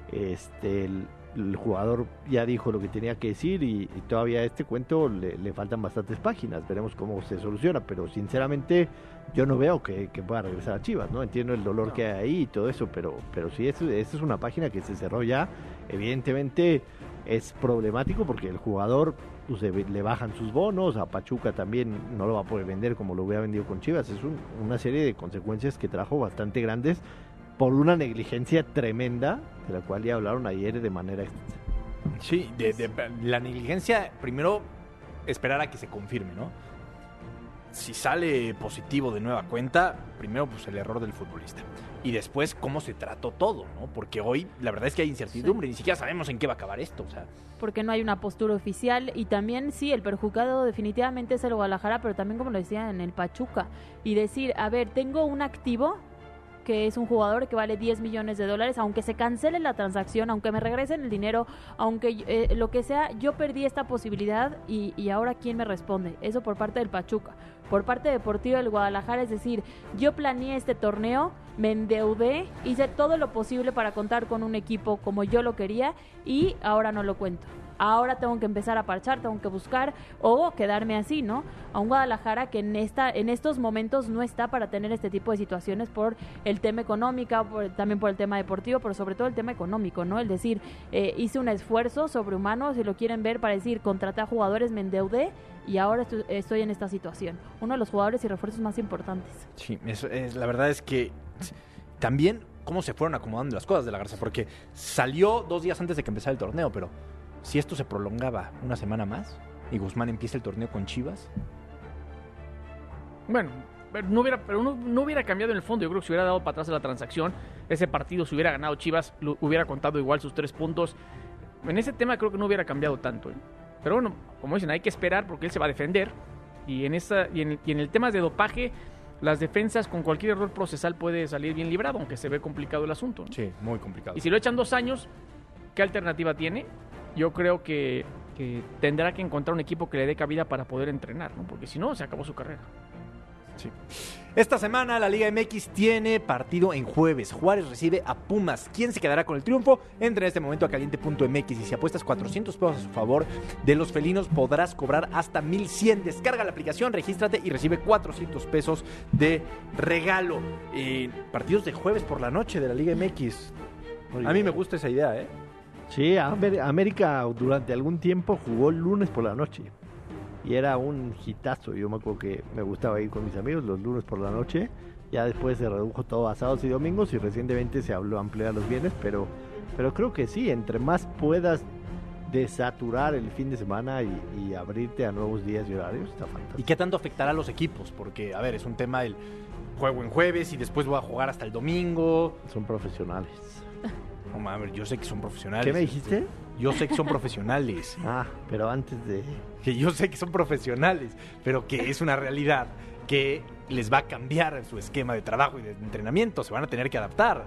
El jugador ya dijo lo que tenía que decir y todavía a este cuento le faltan bastantes páginas. Veremos cómo se soluciona, pero sinceramente yo no veo que pueda regresar a Chivas, ¿no? Entiendo el dolor que hay ahí y todo eso, pero sí, esta es una página que se cerró ya. Evidentemente es problemático porque el jugador pues, le bajan sus bonos, a Pachuca también no lo va a poder vender como lo hubiera vendido con Chivas. Es una serie de consecuencias que trajo bastante grandes por una negligencia tremenda, de la cual ya hablaron ayer de manera extensa. Sí, de la negligencia, primero esperar a que se confirme, ¿no? Si sale positivo de nueva cuenta, primero pues el error del futbolista. Y después cómo se trató todo, ¿no? Porque hoy la verdad es que hay incertidumbre, ni siquiera sabemos en qué va a acabar esto, o sea. Porque no hay una postura oficial y también sí, el perjudicado definitivamente es el Guadalajara, pero también como lo decía en el Pachuca. Y decir, a ver, tengo un activo que es un jugador que vale $10 millones, aunque se cancele la transacción, aunque me regresen el dinero, aunque lo que sea, yo perdí esta posibilidad y ahora ¿quién me responde? Eso por parte del Pachuca. Por parte deportiva del Guadalajara, es decir, yo planeé este torneo, me endeudé, hice todo lo posible para contar con un equipo como yo lo quería y ahora no lo cuento. Ahora tengo que empezar a parchar, tengo que buscar o quedarme así, ¿no? A un Guadalajara que en estos momentos no está para tener este tipo de situaciones por el tema económico, también por el tema deportivo, pero sobre todo el tema económico, ¿no? El decir, hice un esfuerzo sobrehumano, si lo quieren ver, para decir, contraté a jugadores, me endeudé y ahora estoy en esta situación. Uno de los jugadores y refuerzos más importantes. Sí, la verdad es que también cómo se fueron acomodando las cosas de la Garza, porque salió 2 días antes de que empezara el torneo, pero si esto se prolongaba una semana más y Guzmán empieza el torneo con Chivas. Bueno, no hubiera cambiado en el fondo. Yo creo que se hubiera dado para atrás a la transacción. Ese partido, si hubiera ganado Chivas, hubiera contado igual sus 3 puntos. En ese tema creo que no hubiera cambiado tanto, ¿eh? Pero bueno, como dicen, hay que esperar porque él se va a defender. Y en el tema de dopaje, las defensas con cualquier error procesal puede salir bien librado, aunque se ve complicado el asunto, ¿no? Sí, muy complicado. Y si lo echan 2 años, ¿qué alternativa tiene? Yo creo que tendrá que encontrar un equipo que le dé cabida para poder entrenar, ¿no? Porque si no, se acabó su carrera. Sí. Esta semana la Liga MX tiene partido en jueves. Juárez recibe a Pumas. ¿Quién se quedará con el triunfo? Entra en este momento a caliente.mx y si apuestas 400 pesos a su favor de los felinos podrás cobrar hasta 1,100. Descarga la aplicación, regístrate y recibe 400 pesos de regalo. Partidos de jueves por la noche de la Liga MX. A mí me gusta esa idea, ¿eh? Sí, América durante algún tiempo jugó lunes por la noche y era un hitazo. Yo me acuerdo que me gustaba ir con mis amigos los lunes por la noche. Ya después se redujo todo a sábados y domingos y recientemente se amplió a los viernes, pero creo que sí, entre más puedas desaturar el fin de semana y abrirte a nuevos días y horarios, está fantástico. ¿Y qué tanto afectará a los equipos? Porque, a ver, es un tema del juego en jueves y después voy a jugar hasta el domingo. Son profesionales. No mames, yo sé que son profesionales. ¿Qué me dijiste? Yo sé que son profesionales. Pero antes de... Que yo sé que son profesionales, pero que es una realidad que les va a cambiar su esquema de trabajo y de entrenamiento. Se van a tener que adaptar.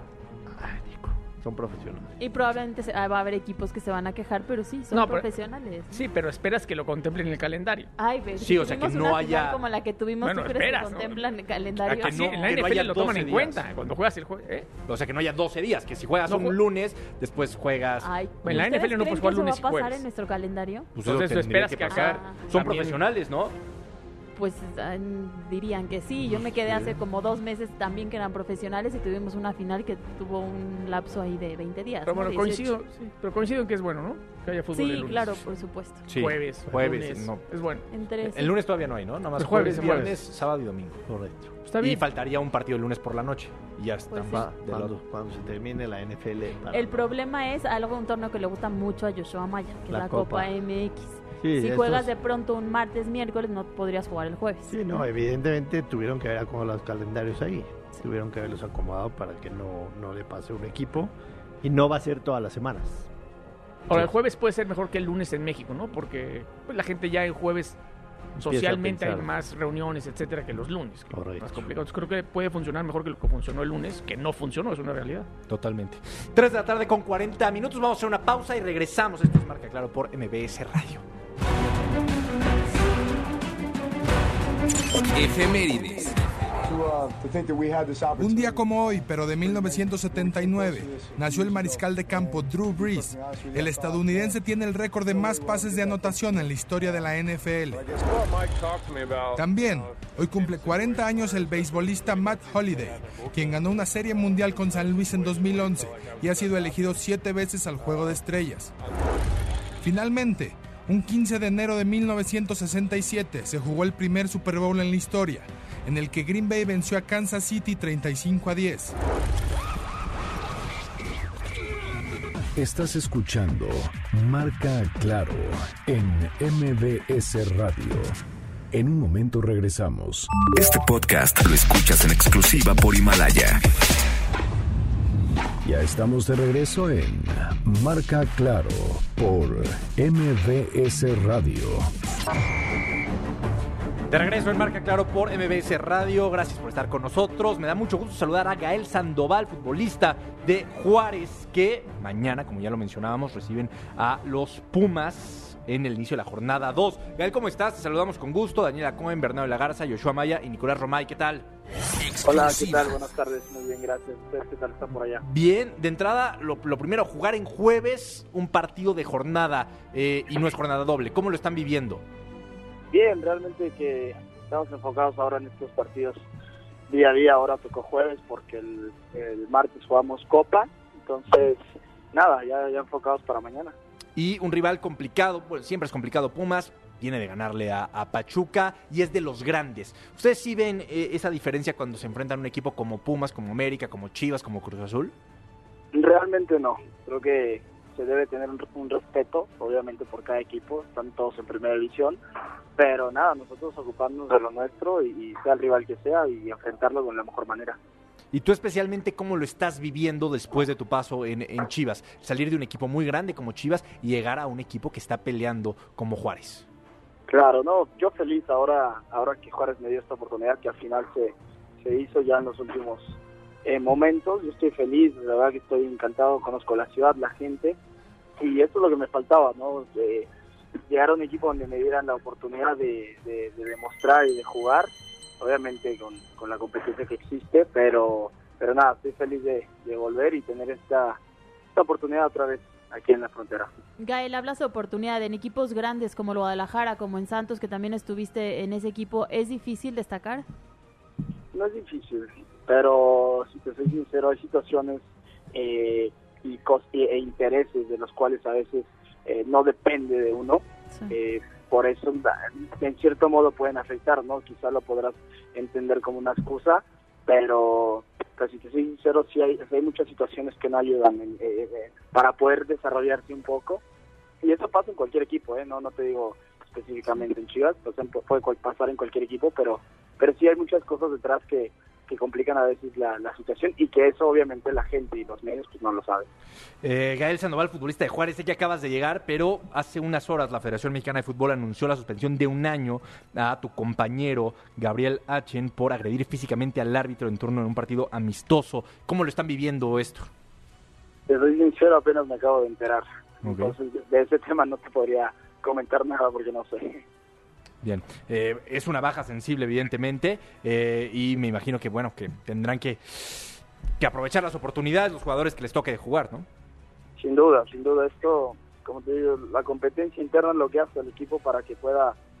Son profesionales. Y probablemente va a haber equipos que se van a quejar, pero sí, son profesionales. Sí, pero esperas que lo contemplen en el calendario. Ay, ves, sí, o sea, que no haya... como la que tuvimos, bueno, ¿tú crees que contemplan el calendario? Sí, en la NFL lo toman en cuenta cuando juegas el juego. O sea, que no haya 12 días, que si juegas un lunes, después juegas... Ay, en la NFL no puedes jugar lunes y jueves. ¿Eso va a pasar en nuestro calendario? Pues entonces tú esperas que acá... Son profesionales, ¿no? pues dirían que sí. Yo me quedé hace como 2 meses también que eran profesionales y tuvimos una final que tuvo un lapso ahí de 20 días. Pero bueno, ¿no? coincido en que es bueno, ¿no? Que haya fútbol el Sí, lunes. claro, por supuesto. Sí, Jueves, lunes. no, es bueno. El lunes todavía no hay, ¿no? Nada más El jueves, jueves, viernes, sábado y domingo. Correcto. Está Y bien. faltaría un partido el lunes por la noche. Y ya están Pues del otro. Cuando se termine la NFL. El problema es un torneo que le gusta mucho a Yoshua Maya, que es La la Copa. Copa MX. Sí, Si estos- juegas de pronto un martes, miércoles, no podrías jugar el jueves. Sí, no, evidentemente tuvieron que haber acomodado los calendarios ahí. Tuvieron que haberlos acomodado para que no le pase un equipo. Y no va a ser todas las semanas. Ahora, el jueves puede ser mejor que el lunes en México, ¿no? Porque pues, la gente ya el jueves socialmente hay pensar. más reuniones, etcétera, que los lunes. Que Correcto. Más complicado. Entonces, creo que puede funcionar mejor que lo que funcionó el lunes, que no funcionó, es una realidad. Totalmente. 3 de la tarde con 40 minutos. Vamos a hacer una pausa y regresamos. Esto es Marca Claro por MBS Radio. Efemérides. Un día como hoy, pero de 1979, nació el mariscal de campo Drew Brees. El estadounidense tiene el récord de más pases de anotación en la historia de la NFL. También, hoy cumple 40 años el beisbolista Matt Holliday, quien ganó una serie mundial con San Luis en 2011 y ha sido elegido 7 veces al Juego de Estrellas. Finalmente, un 15 de enero de 1967 se jugó el primer Super Bowl en la historia, en el que Green Bay venció a Kansas City 35-10. Estás escuchando Marca Claro en MBS Radio. En un momento regresamos. Este podcast lo escuchas en exclusiva por Himalaya. Ya estamos de regreso en Marca Claro por MBS Radio. De regreso en Marca Claro por MBS Radio. Gracias por estar con nosotros. Me da mucho gusto saludar a Gael Sandoval, futbolista de Juárez, que mañana, como ya lo mencionábamos, reciben a los Pumas en el inicio de la jornada 2. Gael, ¿cómo estás? Te saludamos con gusto. Daniela Cohen, Bernardo de la Garza, Yoshua Maya y Nicolás Romay. ¿Qué tal? Hola, ¿qué tal? Buenas tardes. Muy bien, gracias. ¿Ustedes qué tal están por allá? Bien, de entrada, lo primero, jugar en jueves un partido de jornada y no es jornada doble. ¿Cómo lo están viviendo? Bien, realmente que estamos enfocados ahora en estos partidos día a día. Ahora tocó jueves porque el martes jugamos Copa. Entonces, nada, ya enfocados para mañana. Y un rival complicado, bueno, siempre es complicado Pumas, viene de ganarle a Pachuca y es de los grandes. ¿Ustedes sí ven esa diferencia cuando se enfrentan a un equipo como Pumas, como América, como Chivas, como Cruz Azul? Realmente no. Creo que se debe tener un respeto, obviamente, por cada equipo. Están todos en primera división. Pero nada, nosotros ocupándonos de lo nuestro y sea el rival que sea y enfrentarlo de la mejor manera. ¿Y tú especialmente cómo lo estás viviendo después de tu paso en Chivas? Salir de un equipo muy grande como Chivas y llegar a un equipo que está peleando como Juárez. Claro, no, yo feliz ahora que Juárez me dio esta oportunidad que al final se hizo ya en los últimos momentos. Yo estoy feliz, la verdad que estoy encantado, conozco la ciudad, la gente y esto es lo que me faltaba, ¿no? Llegar a un equipo donde me dieran la oportunidad de demostrar y de jugar, obviamente con la competencia que existe, pero nada, estoy feliz de volver y tener esta oportunidad otra vez aquí en la frontera. Gael, hablas de oportunidad en equipos grandes como el Guadalajara, como en Santos, que también estuviste en ese equipo. ¿Es difícil destacar? No es difícil, pero si te soy sincero, hay situaciones e intereses de los cuales a veces no depende de uno. Sí. Por eso, en cierto modo, pueden afectar, ¿no? Quizá lo podrás entender como una excusa, pero si te soy sincero, sí hay muchas situaciones que no ayudan para poder desarrollarse un poco. Y eso pasa en cualquier equipo, no te digo específicamente en Chivas, puede pasar en cualquier equipo, pero sí hay muchas cosas detrás que complican a veces la situación y que eso obviamente la gente y los medios pues no lo saben. Gael Sandoval, futbolista de Juárez, sé que acabas de llegar, pero hace unas horas la Federación Mexicana de Fútbol anunció la suspensión de 1 año a tu compañero Gabriel Achen por agredir físicamente al árbitro en turno en un partido amistoso. ¿Cómo lo están viviendo esto? Te soy sincero, apenas me acabo de enterar. Okay. Entonces de ese tema no te podría comentar nada porque no sé. Bien, es una baja sensible evidentemente y me imagino que bueno que tendrán que aprovechar las oportunidades los jugadores que les toque de jugar, ¿no? Sin duda esto, como te digo, la competencia interna es lo que hace al equipo para que pueda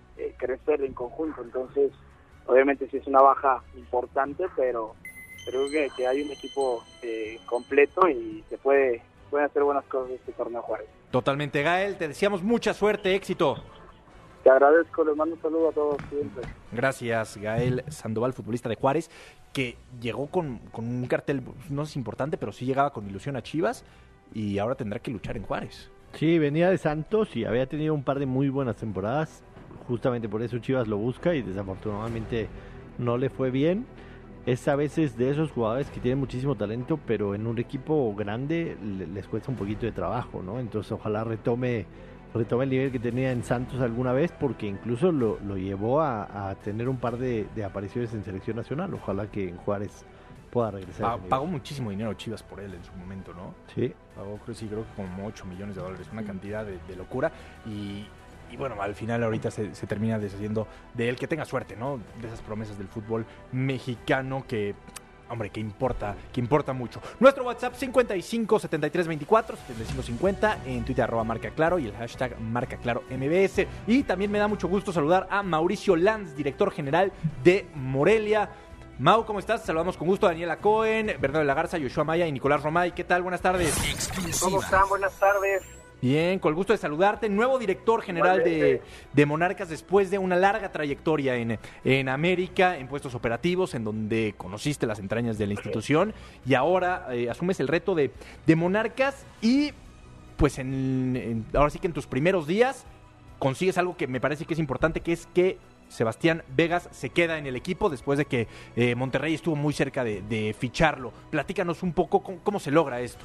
crecer en conjunto. Entonces, obviamente sí es una baja importante, pero creo que hay un equipo completo y se pueden hacer buenas cosas en este torneo Juárez. Totalmente, Gael, te deseamos mucha suerte, éxito. Te agradezco, les mando un saludo a todos siempre. Gracias, Gael Sandoval, futbolista de Juárez, que llegó con un cartel, no es importante, pero sí llegaba con ilusión a Chivas y ahora tendrá que luchar en Juárez. Sí, venía de Santos y había tenido un par de muy buenas temporadas. Justamente por eso Chivas lo busca y desafortunadamente no le fue bien. Es a veces de esos jugadores que tienen muchísimo talento, pero en un equipo grande les cuesta un poquito de trabajo, ¿no? Entonces ojalá retome el nivel que tenía en Santos alguna vez, porque incluso lo llevó a tener un par de apariciones en selección nacional. Ojalá que en Juárez pueda regresar. Pagó muchísimo dinero Chivas por él en su momento, ¿no? Sí. Pagó, creo que como $8 millones, una cantidad de locura. Y bueno, al final ahorita se termina deshaciendo de él. Que tenga suerte, ¿no? De esas promesas del fútbol mexicano que... Hombre, que importa mucho. Nuestro WhatsApp 55 73 24 75 50, en Twitter @marcaclaro y el hashtag #MarcaClaroMBS. Y también me da mucho gusto saludar a Mauricio Lanz, director general de Morelia. Mau, ¿cómo estás? Saludamos con gusto a Daniela Cohen, Bernardo de la Garza, Yoshua Maya y Nicolás Romay. ¿Qué tal? Buenas tardes. ¿Cómo están? Buenas tardes. Bien, con el gusto de saludarte. Nuevo director general de Monarcas después de una larga trayectoria en América, en puestos operativos, en donde conociste las entrañas de la institución y ahora asumes el reto de Monarcas y pues ahora sí que en tus primeros días consigues algo que me parece que es importante, que es que Sebastián Vegas se queda en el equipo después de que Monterrey estuvo muy cerca de ficharlo. Platícanos un poco cómo se logra esto.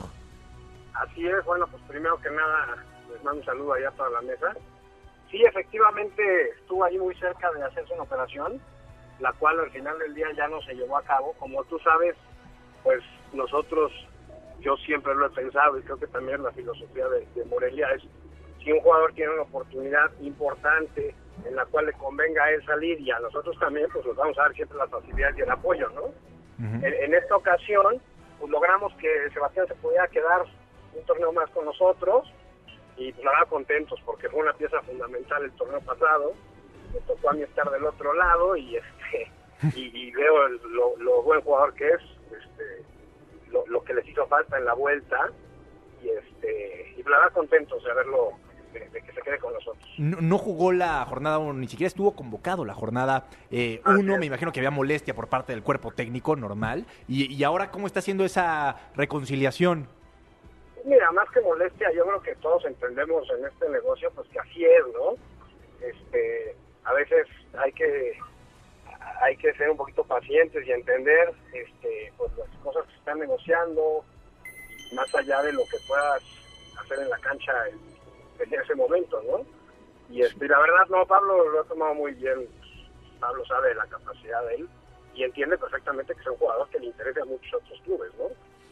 Así es, bueno, pues primero que nada les mando un saludo allá para la mesa. Sí, efectivamente estuvo ahí muy cerca de hacerse una operación, la cual al final del día ya no se llevó a cabo. Como tú sabes, pues nosotros, yo siempre lo he pensado y creo que también la filosofía de Morelia es, si un jugador tiene una oportunidad importante en la cual le convenga a él salir y a nosotros también, pues nos vamos a dar siempre las facilidades y el apoyo, ¿no? Uh-huh. En esta ocasión, pues logramos que Sebastián se pudiera quedar un torneo más con nosotros y pues la verdad contentos porque fue una pieza fundamental el torneo pasado. Me tocó a mí estar del otro lado y y veo lo buen jugador que es, lo que les hizo falta en la vuelta y la verdad contentos de verlo, de que se quede con nosotros. No jugó la jornada 1, ni siquiera estuvo convocado la jornada 1, me imagino que había molestia por parte del cuerpo técnico normal y ahora ¿cómo está haciendo esa reconciliación? Mira, más que molestia, yo creo que todos entendemos en este negocio, pues que así es, ¿no? A veces hay que ser un poquito pacientes y entender, pues las cosas que se están negociando, más allá de lo que puedas hacer en la cancha en ese momento, ¿no? Y la verdad, no, Pablo lo ha tomado muy bien. Pablo sabe de la capacidad de él y entiende perfectamente que es un jugador que le interesa a muchos otros clubes, ¿no?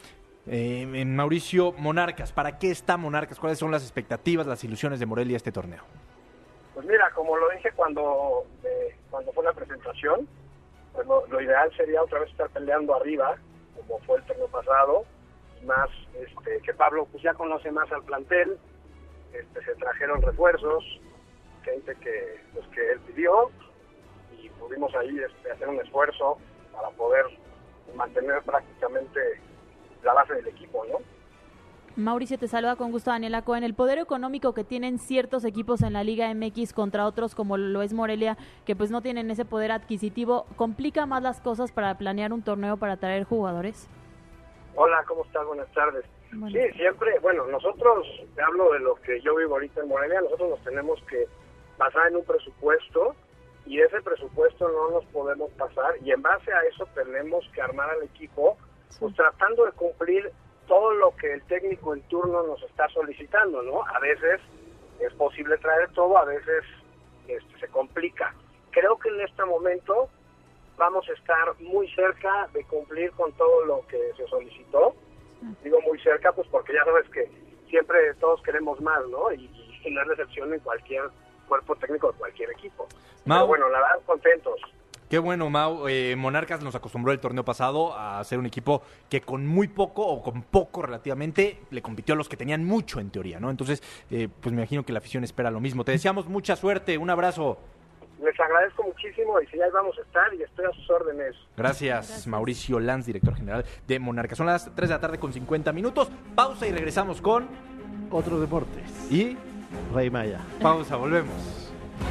Mauricio, Monarcas, ¿para qué está Monarcas? ¿Cuáles son las expectativas, las ilusiones de Morelia este torneo? Pues mira, como lo dije cuando fue la presentación, pues lo ideal sería otra vez estar peleando arriba, como fue el torneo pasado, y más que Pablo pues ya conoce más al plantel, se trajeron refuerzos, gente que él pidió, y pudimos ahí hacer un esfuerzo para poder mantener prácticamente la base del equipo, ¿no? Mauricio, te saluda con gusto Daniela Cohen. El poder económico que tienen ciertos equipos en la Liga MX contra otros como lo es Morelia, que pues no tienen ese poder adquisitivo, ¿complica más las cosas para planear un torneo para traer jugadores? Hola, ¿cómo estás? Buenas tardes. Bueno. Sí, siempre, bueno, nosotros, te hablo de lo que yo vivo ahorita en Morelia, nosotros nos tenemos que basar en un presupuesto y ese presupuesto no nos podemos pasar y en base a eso tenemos que armar al equipo pues tratando de cumplir todo lo que el técnico en turno nos está solicitando, ¿no? A veces es posible traer todo, a veces se complica. Creo que en este momento vamos a estar muy cerca de cumplir con todo lo que se solicitó. Digo muy cerca, pues porque ya sabes que siempre todos queremos más, ¿no? Y no es decepción en cualquier cuerpo técnico de cualquier equipo. Mau, pero bueno, la verdad, contentos. Qué bueno, Mau. Monarcas nos acostumbró el torneo pasado a ser un equipo que con muy poco o con poco relativamente le compitió a los que tenían mucho en teoría, ¿no? Entonces, pues me imagino que la afición espera lo mismo. Te deseamos mucha suerte. Un abrazo. Les agradezco muchísimo y sí, ahí vamos a estar y estoy a sus órdenes. Gracias, Mauricio Lanz, director general de Monarca. Son las 3 de la tarde con 50 minutos. Pausa y regresamos con otros deportes. Y Rey Maya. Pausa, volvemos.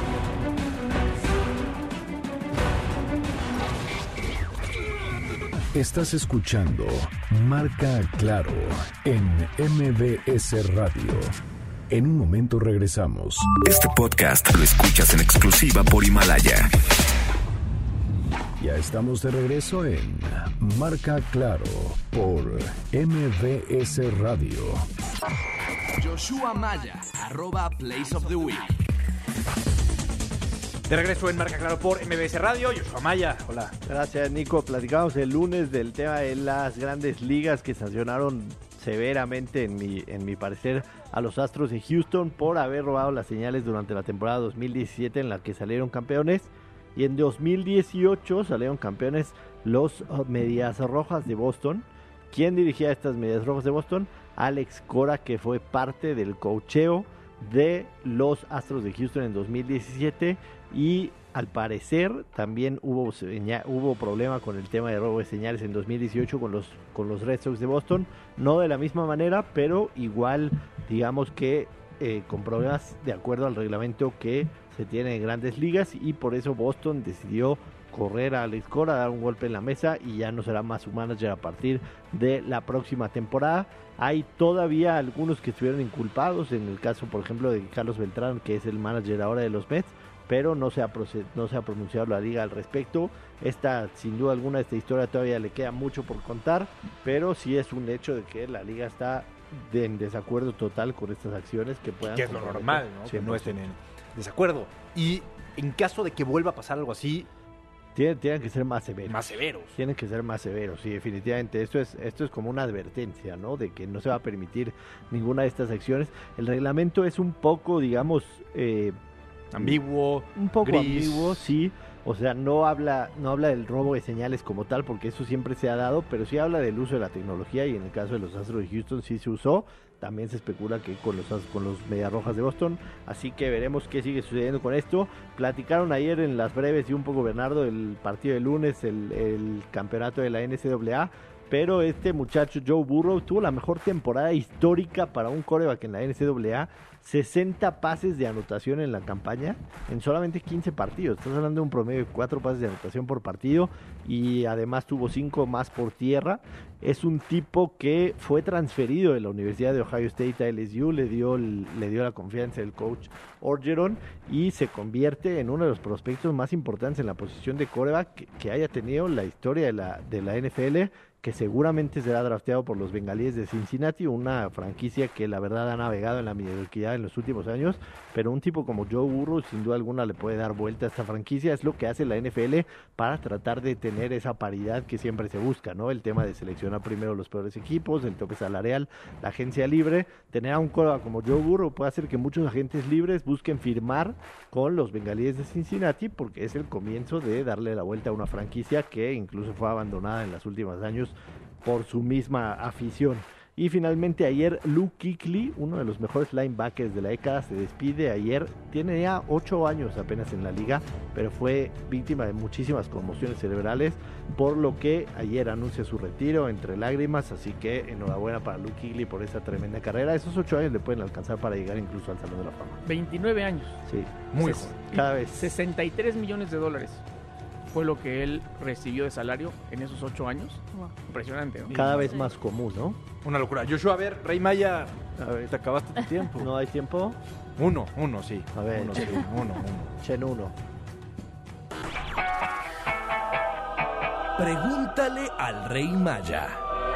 Estás escuchando Marca Claro en MBS Radio. En un momento regresamos. Este podcast lo escuchas en exclusiva por Himalaya. Ya estamos de regreso en Marca Claro por MBS Radio. Joshua Maya, @Place of the Week. De regreso en Marca Claro por MBS Radio, Joshua Maya, hola. Gracias, Nico. Platicamos el lunes del tema de las grandes ligas que sancionaron severamente, en mi parecer, a los Astros de Houston por haber robado las señales durante la temporada 2017 en la que salieron campeones. Y en 2018 salieron campeones los Medias Rojas de Boston. ¿Quién dirigía estas Medias Rojas de Boston? Alex Cora, que fue parte del coacheo de los Astros de Houston en 2017 y al parecer también hubo problema con el tema de robo de señales en 2018 con los Red Sox de Boston, no de la misma manera, pero igual digamos que con problemas de acuerdo al reglamento que se tiene en grandes ligas, y por eso Boston decidió correr a Alex Cora, dar un golpe en la mesa y ya no será más su manager a partir de la próxima temporada. Hay todavía algunos que estuvieron inculpados, en el caso por ejemplo de Carlos Beltrán, que es el manager ahora de los Mets, pero no se ha pronunciado la liga al respecto. Sin duda alguna, esta historia todavía le queda mucho por contar, pero sí es un hecho de que la liga está en desacuerdo total con estas acciones que puedan... Que es lo normal, ¿no? Que no estén en desacuerdo. Y en caso de que vuelva a pasar algo así... Tienen que ser más severos. Más severos. Tienen que ser más severos, sí, definitivamente. Esto es como una advertencia, ¿no? De que no se va a permitir ninguna de estas acciones. El reglamento es un poco, digamos... ambiguo, un poco gris. Ambiguo, sí. O sea, no habla del robo de señales como tal, porque eso siempre se ha dado, pero sí habla del uso de la tecnología, y en el caso de los Astros de Houston sí se usó. También se especula que con los Medias Rojas de Boston, así que veremos qué sigue sucediendo con esto. Platicaron ayer en las breves y un poco Bernardo el partido de lunes, el campeonato de la NCAA, pero este muchacho Joe Burrow tuvo la mejor temporada histórica para un quarterback en la NCAA. 60 pases de anotación en la campaña en solamente 15 partidos. Estás hablando de un promedio de 4 pases de anotación por partido, y además tuvo 5 más por tierra. Es un tipo que fue transferido de la Universidad de Ohio State a LSU, le dio la confianza del coach Orgeron, y se convierte en uno de los prospectos más importantes en la posición de quarterback que haya tenido la historia de la NFL, que seguramente será drafteado por los Bengalíes de Cincinnati, una franquicia que la verdad ha navegado en la mediocridad en los últimos años, pero un tipo como Joe Burrow sin duda alguna le puede dar vuelta a esta franquicia. Es lo que hace la NFL para tratar de tener esa paridad que siempre se busca, ¿no? El tema de seleccionar primero los peores equipos, el tope salarial, la agencia libre. Tener a un quarterback como Joe Burrow puede hacer que muchos agentes libres busquen firmar con los Bengalíes de Cincinnati, porque es el comienzo de darle la vuelta a una franquicia que incluso fue abandonada en los últimos años por su misma afición. Y finalmente ayer Luke Kuechly, uno de los mejores linebackers de la década, se despide ayer. Tiene ya 8 años apenas en la liga, pero fue víctima de muchísimas conmociones cerebrales, por lo que ayer anuncia su retiro entre lágrimas. Así que enhorabuena para Luke Kuechly por esa tremenda carrera. Esos 8 años le pueden alcanzar para llegar incluso al Salón de la Fama. 29 años. Sí, muy joven. Cada vez. $63 millones fue lo que él recibió de salario en esos 8 años. Wow. Impresionante, ¿no? Cada vez más común, ¿no? Una locura. Joshua, a ver, Rey Maya, a ver, te acabaste tu tiempo. ¿No hay tiempo? Uno, sí. A ver, uno. Chen uno. Pregúntale al Rey Maya.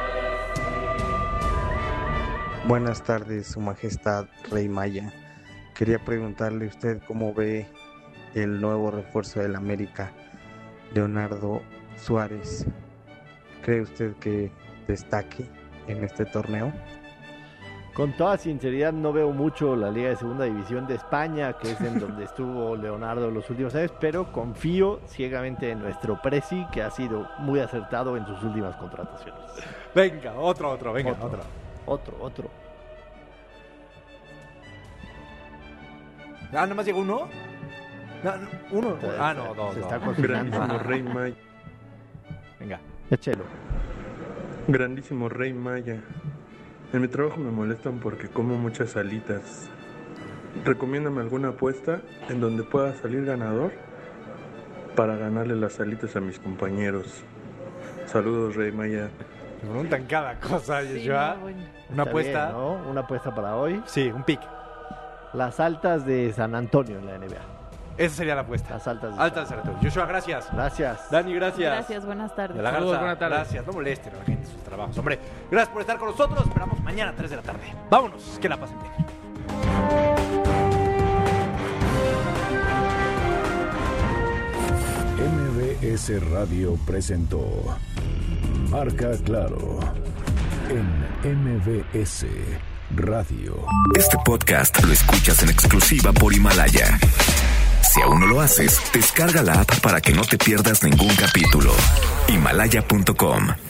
Buenas tardes, Su Majestad Rey Maya. Quería preguntarle a usted cómo ve el nuevo refuerzo del América, Leonardo Suárez. ¿Cree usted que destaque en este torneo? Con toda sinceridad no veo mucho la Liga de Segunda División de España, que es en donde estuvo Leonardo los últimos años, pero confío ciegamente en nuestro Presi, que ha sido muy acertado en sus últimas contrataciones. Venga, otro. Otro. ¿Ah, nada más llegó uno? No, uno. No, dos. Se está dos. cocinando. Grandísimo Rey Maya. Venga. Échelo. Grandísimo Rey Maya. En mi trabajo me molestan porque como muchas alitas. Recomiéndame alguna apuesta en donde pueda salir ganador para ganarle las alitas a mis compañeros. Saludos, Rey Maya. Me preguntan cada cosa, Sí, Joshua. no, bueno. Una Está apuesta. bien, ¿no? Una apuesta para hoy. Sí, un pick. Las altas de San Antonio en la NBA. Esa sería la apuesta. Las altas de Altas de San Antonio. Joshua, gracias. Gracias. Dani, gracias. Gracias, buenas tardes. De la Garza, Saludos, buenas tardes. gracias. No molesten a la gente en sus trabajos. Hombre, gracias por estar con nosotros. Esperamos mañana a 3 de la tarde. Vámonos, que la pasen bien. MBS Radio presentó Marca Claro en MBS Radio. Este podcast lo escuchas en exclusiva por Himalaya. Si aún no lo haces, descarga la app para que no te pierdas ningún capítulo. Himalaya.com